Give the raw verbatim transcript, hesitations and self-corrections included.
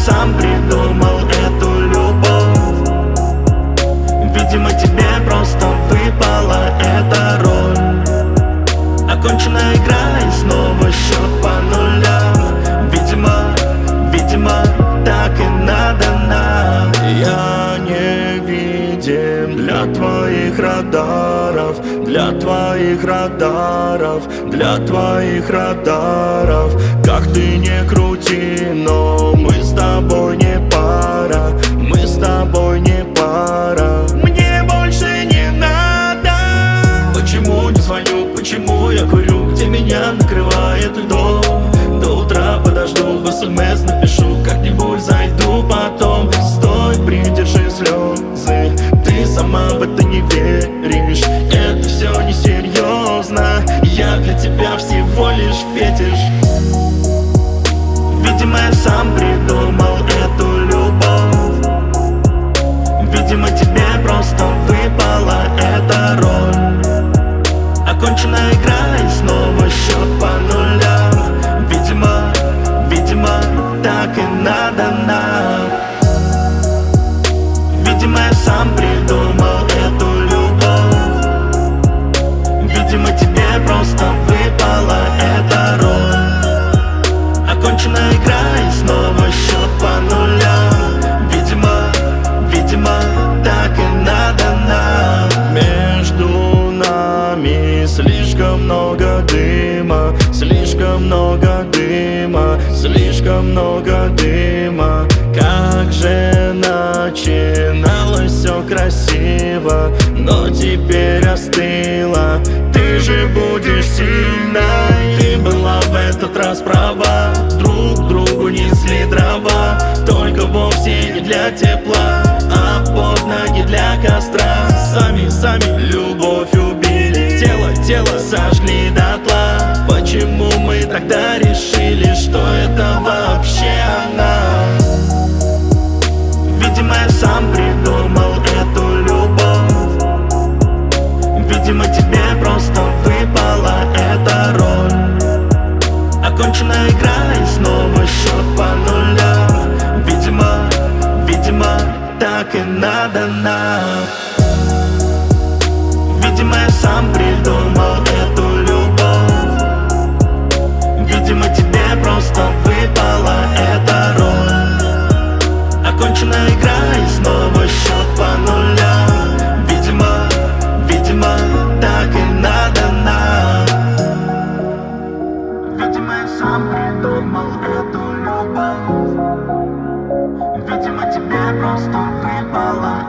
сам придумал эту любовь. Видимо, тебе просто выпала эта роль. Оконченная игра и снова счет по нулям. Видимо, видимо, так и надо нам. Я не видим для твоих радаров, для твоих радаров, для твоих радаров. Как ты не крути, но мы с тобой не пара, мы с тобой не пара. Мне больше не надо. Почему не звоню, почему я курю, где меня накрывает льдом? До утра подожду, в смс напишу, как-нибудь зайду потом. Стой, придержи слезы, ты сама в это не веришь. Это все несерьезно, я для тебя всего лишь фетиш. Видимо, я сам придумал эту любовь. Видимо, тебе просто выпала эта роль. Оконченная игра и снова счет по нулям. Видимо, видимо, так и надо нам. Видимо, я сам придумал эту любовь. Видимо, тебе просто выпала эта роль. Оконченная игра и снова счет по нулям. Видимо, видимо, так и надо нам. Между нами слишком много дыма, слишком много дыма, слишком много дыма. Как же начиналось все красиво, но теперь остыло. Ты же будешь сильной. Ты была в этот раз права, друг другу несли дрова, только вовсе не для тепла, а под ноги для костра. Сами, сами любовь убили, тело, тело сожгли дотла. Почему мы тогда решили, что это вообще она? Видимо, я сам придумал эту любовь. Видимо, тебе просто выпала эта роль. Оконченная игра и снова счет по нулям. Видимо, видимо, так и надо нам. Видимо, я сам придумал эту любовь. Видимо, тебе просто выпала эта роль. Оконченная игра и снова счет по нулям. Видимо, видимо, так и надо нам. Видимо, я сам придумал эту любовь. Видимо, тебе просто выпала